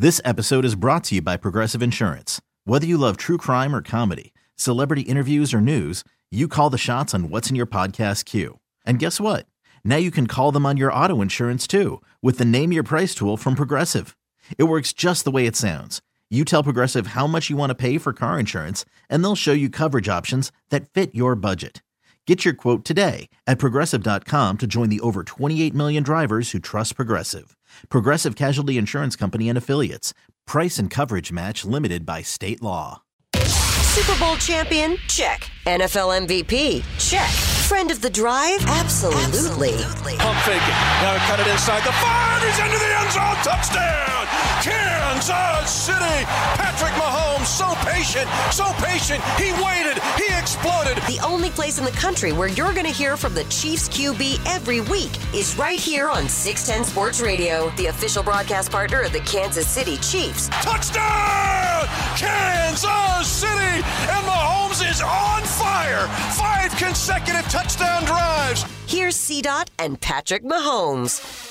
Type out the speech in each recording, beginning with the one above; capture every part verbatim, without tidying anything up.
This episode is brought to you by Progressive Insurance. Whether you love true crime or comedy, celebrity interviews or news, you call the shots on what's in your podcast queue. And guess what? Now you can call them on your auto insurance too with the Name Your Price tool from Progressive. It works just the way it sounds. You tell Progressive how much you want to pay for car insurance, and they'll show you coverage options that fit your budget. Get your quote today at Progressive dot com to join the over twenty-eight million drivers who trust Progressive. Progressive Casualty Insurance Company and Affiliates. Price and coverage match limited by state law. Super Bowl champion? Check. N F L M V P? Check. Friend of the drive? Absolutely. Absolutely. Pump faking. Now cut it inside the five. He's into the end zone. Touchdown. Kansas City. Patrick Mahomes, so patient, so patient. He waited. He exploded. The only place in the country where you're going to hear from the Chiefs Q B every week is right here on six ten Sports Radio, the official broadcast partner of the Kansas City Chiefs. Touchdown! Kansas City! And Mahomes is on fire. Five consecutive touchdown drives. Here's C DOT and Patrick Mahomes.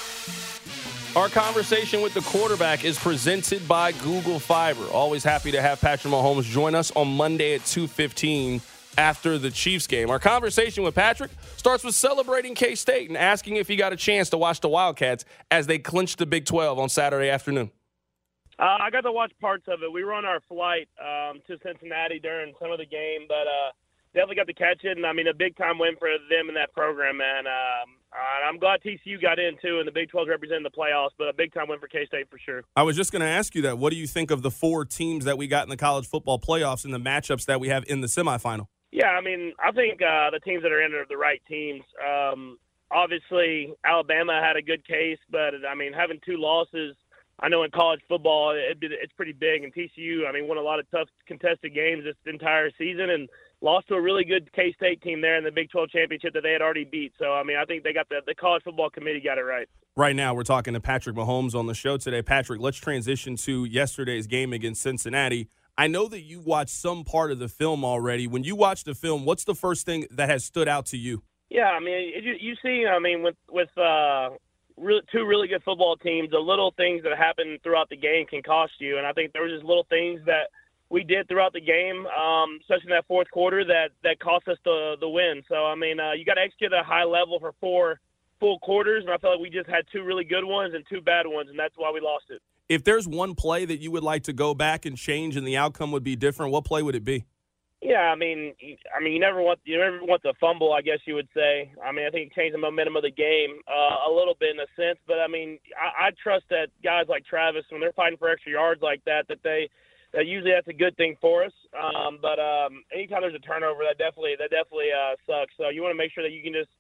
Our conversation with the quarterback is presented by Google Fiber. Always happy to have Patrick Mahomes join us on Monday at two fifteen after the Chiefs game. Our conversation with Patrick starts with celebrating K-State and asking if he got a chance to watch the Wildcats as they clinched the Big twelve on Saturday afternoon. Uh, I got to watch parts of it. We were on our flight um, to Cincinnati during some of the game, but uh, definitely got to catch it. And, I mean, a big-time win for them in that program, man. Um, uh, I'm glad T C U got in, too, and the Big twelve representing the playoffs, but a big-time win for K-State for sure. I was just going to ask you that. What do you think of the four teams that we got in the college football playoffs and the matchups that we have in the semifinal? Yeah, I mean, I think uh, the teams that are in are the right teams. Um, obviously, Alabama had a good case, but, I mean, having two losses – I know in college football it, it's pretty big, and T C U, I mean, won a lot of tough contested games this entire season and lost to a really good K-State team there in the Big twelve championship that they had already beat. So, I mean, I think they got the, the college football committee got it right. Right now we're talking to Patrick Mahomes on the show today. Patrick, let's transition to yesterday's game against Cincinnati. I know that you watched some part of the film already. When you watch the film, what's the first thing that has stood out to you? Yeah, I mean, you, you see, I mean, with, with uh, – Really, two really good football teams, the little things that happen throughout the game can cost you. And I think there were just little things that we did throughout the game, um, especially in that fourth quarter, that, that cost us the, the win. So, I mean, uh, you got to execute at a high level for four full quarters, and I felt like we just had two really good ones and two bad ones, and that's why we lost it. If there's one play that you would like to go back and change and the outcome would be different, what play would it be? Yeah, I mean, I mean, you never want you never want the fumble, I guess you would say. I mean, I think it changed the momentum of the game uh, a little bit in a sense, but I mean, I, I trust that guys like Travis, when they're fighting for extra yards like that, that they that usually that's a good thing for us. Um, but um, anytime there's a turnover, that definitely that definitely uh, sucks. So you want to make sure that you can just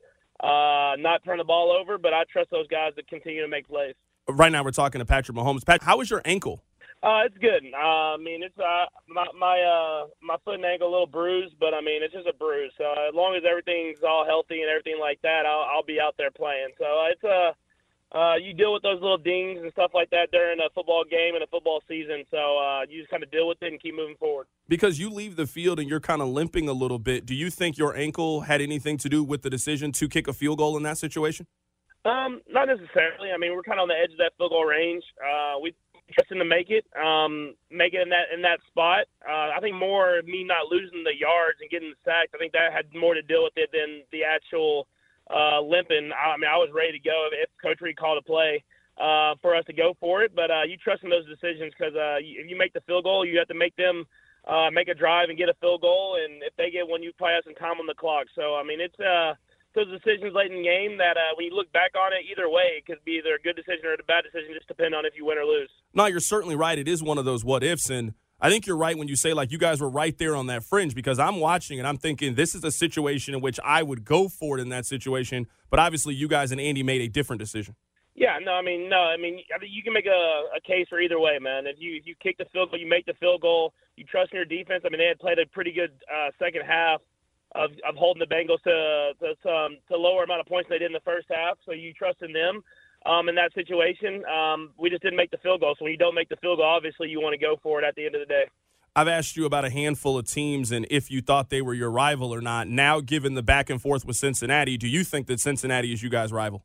uh, not turn the ball over. But I trust those guys to continue to make plays. Right now, we're talking to Patrick Mahomes. Pat, how is your ankle? Uh, it's good. Uh, I mean, it's uh, my my uh, my foot and ankle a little bruised, but I mean, it's just a bruise. So uh, as long as everything's all healthy and everything like that, I'll I'll be out there playing. So uh, it's a uh, uh, you deal with those little dings and stuff like that during a football game and a football season. So uh, you just kind of deal with it and keep moving forward. Because you leave the field and you're kind of limping a little bit, do you think your ankle had anything to do with the decision to kick a field goal in that situation? Um, not necessarily. I mean, we're kind of on the edge of that field goal range. Uh, we. Trusting to make it, um, make it in that in that spot. Uh, I think more me not losing the yards and getting the sacks. I think that had more to do with it than the actual uh, limping. I, I mean, I was ready to go if Coach Reed called a play uh, for us to go for it. But uh, you trust in those decisions because uh, if you make the field goal, you have to make them uh, make a drive and get a field goal. And if they get one, you probably have some time on the clock. So I mean, it's. Uh, those decisions late in the game that uh, when you look back on it, either way, it could be either a good decision or a bad decision, just depending on if you win or lose. No, you're certainly right. It is one of those what-ifs, and I think you're right when you say, like, you guys were right there on that fringe because I'm watching and I'm thinking this is a situation in which I would go for it in that situation, but obviously you guys and Andy made a different decision. Yeah, no, I mean, no, I mean, I mean you can make a, a case for either way, man. If you if you kick the field goal, you make the field goal, you trust in your defense. I mean, they had played a pretty good uh, second half. Of, of holding the Bengals to to some to lower amount of points than they did in the first half, so you trust in them um, in that situation. Um, we just didn't make the field goal, so when you don't make the field goal, obviously you want to go for it at the end of the day. I've asked you about a handful of teams and if you thought they were your rival or not. Now, given the back and forth with Cincinnati, do you think that Cincinnati is you guys' rival?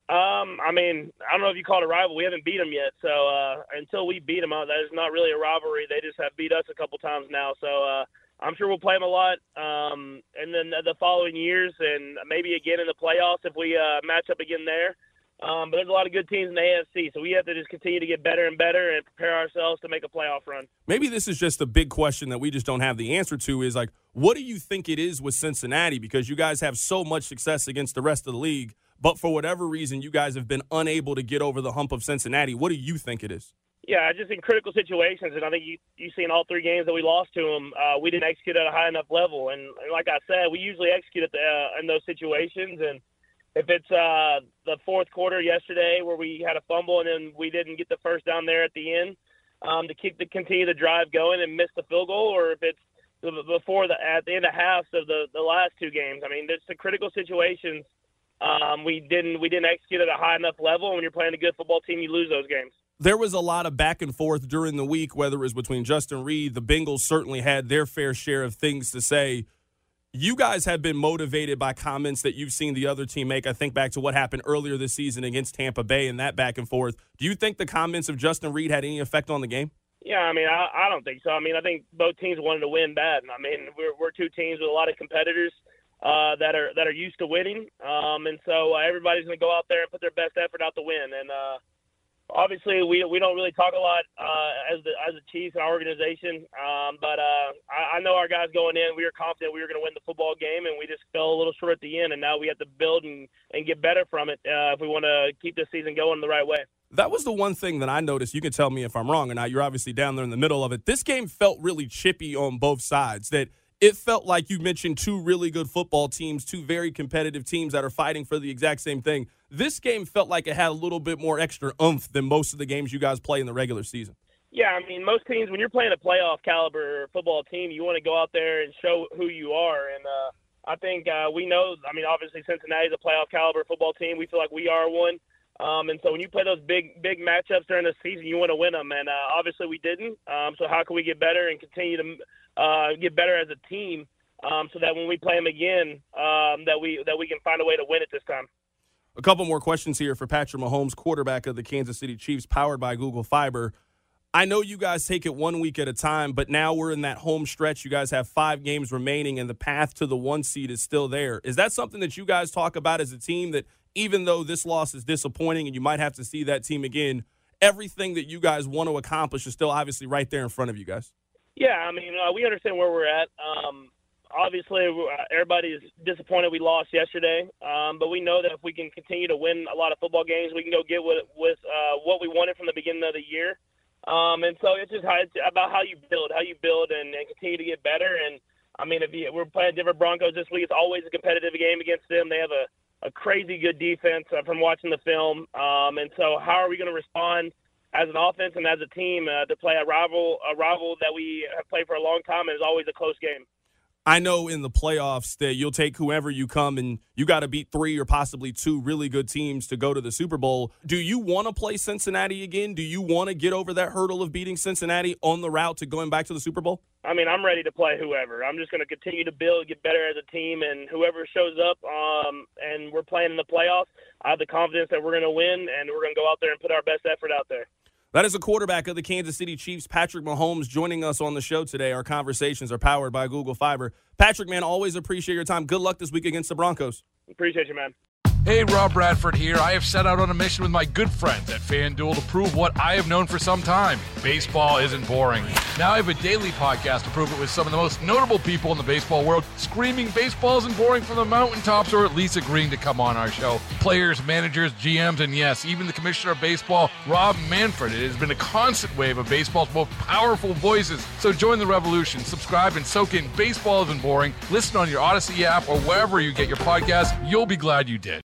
Um, I mean, I don't know if you call it a rival. We haven't beat them yet, so uh, until we beat them, that is not really a rivalry. They just have beat us a couple times now, so uh, I'm sure we'll play them a lot. Um, and then the following years, and maybe again in the playoffs if we uh, match up again there. Um, but there's a lot of good teams in the A F C, so we have to just continue to get better and better and prepare ourselves to make a playoff run. Maybe this is just a big question that we just don't have the answer to is, like, what do you think it is with Cincinnati? Because you guys have so much success against the rest of the league, but for whatever reason, you guys have been unable to get over the hump of Cincinnati. What do you think it is? Yeah, just in critical situations, and I think you you see in all three games that we lost to them, uh, we didn't execute at a high enough level. And, and like I said, we usually execute at the, uh, in those situations, and if it's uh, the fourth quarter yesterday where we had a fumble and then we didn't get the first down there at the end um, to keep the continue the drive going and miss the field goal, or if it's before the at the end of halves of the, the last two games. I mean, it's the critical situations. Um, we didn't we didn't execute at a high enough level. When you're playing a good football team, you lose those games. There was a lot of back and forth during the week, whether it was between Justin Reid. The Bengals certainly had their fair share of things to say. You guys have been motivated by comments that you've seen the other team make. I think back to what happened earlier this season against Tampa Bay and that back and forth. Do you think the comments of Justin Reid had any effect on the game? Yeah, I mean, I, I don't think so. I mean, I think both teams wanted to win bad. I mean, we're, we're two teams with a lot of competitors uh, that are that are used to winning, um, and so uh, everybody's going to go out there and put their best effort out to win. And uh, obviously, we we don't really talk a lot uh, as the as a Chiefs and our organization, um, but uh, I, I know our guys going in, we were confident we were going to win the football game, and we just fell a little short at the end. And now we have to build and, and get better from it uh, if we want to keep this season going the right way. That was the one thing that I noticed. You can tell me if I'm wrong or not. You're obviously down there in the middle of it. This game felt really chippy on both sides. That it felt like you mentioned two really good football teams, two very competitive teams that are fighting for the exact same thing. This game felt like it had a little bit more extra oomph than most of the games you guys play in the regular season. Yeah, I mean, most teams, when you're playing a playoff caliber football team, you want to go out there and show who you are. And uh, I think uh, we know, I mean, obviously Cincinnati's a playoff caliber football team. We feel like we are one. Um, and so when you play those big, big matchups during the season, you want to win them. And uh, obviously we didn't. Um, so how can we get better and continue to uh, get better as a team um, so that when we play them again, um, that we that we can find a way to win it this time. A couple more questions here for Patrick Mahomes, quarterback of the Kansas City Chiefs, powered by Google Fiber. I know you guys take it one week at a time, but now we're in that home stretch. You guys have five games remaining, and the path to the one seed is still there. Is that something that you guys talk about as a team, that even though this loss is disappointing and you might have to see that team again, everything that you guys want to accomplish is still obviously right there in front of you guys? Yeah, I mean, uh, we understand where we're at. Um, obviously, everybody is disappointed we lost yesterday, um, but we know that if we can continue to win a lot of football games, we can go get with, with uh, what we wanted from the beginning of the year. Um, and so it's just how, it's about how you build, how you build and, and continue to get better. And, I mean, if you, we're playing Denver Broncos this week, it's always a competitive game against them. They have a a crazy good defense uh, from watching the film. Um, and so how are we going to respond as an offense and as a team uh, to play a rival, a rival that we have played for a long time and is always a close game? I know in the playoffs that you'll take whoever you come, and you got to beat three or possibly two really good teams to go to the Super Bowl. Do you want to play Cincinnati again? Do you want to get over that hurdle of beating Cincinnati on the route to going back to the Super Bowl? I mean, I'm ready to play whoever. I'm just going to continue to build, get better as a team, and whoever shows up um, and we're playing in the playoffs, I have the confidence that we're going to win, and we're going to go out there and put our best effort out there. That is the quarterback of the Kansas City Chiefs, Patrick Mahomes, joining us on the show today. Our conversations are powered by Google Fiber. Patrick, man, always appreciate your time. Good luck this week against the Broncos. Appreciate you, man. Hey, Rob Bradford here. I have set out on a mission with my good friends at FanDuel to prove what I have known for some time. Baseball isn't boring. Now I have a daily podcast to prove it with some of the most notable people in the baseball world, screaming baseball isn't boring from the mountaintops, or at least agreeing to come on our show. Players, managers, G Ms, and yes, even the commissioner of baseball, Rob Manfred. It has been a constant wave of baseball's most powerful voices. So join the revolution. Subscribe and soak in Baseball Isn't Boring. Listen on your Odyssey app or wherever you get your podcasts. You'll be glad you did.